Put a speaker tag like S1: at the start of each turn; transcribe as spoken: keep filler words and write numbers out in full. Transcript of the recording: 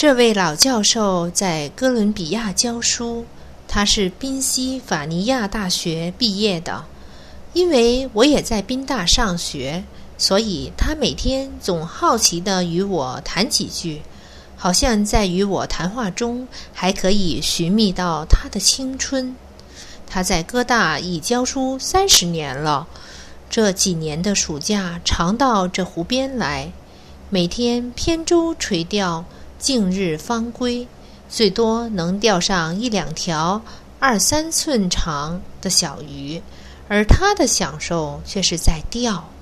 S1: 这位老教授在哥伦比亚教书，他是宾夕法尼亚大学毕业的。因为我也在宾大上学，所以他每天总好奇地与我谈几句，好像在与我谈话中还可以寻觅到他的青春。他在哥大已教书三十年了，这几年的暑假常到这湖边来，每天扁舟垂钓，近日方归，最多能钓上一两条二三寸长的小鱼，而他的享受却是在钓。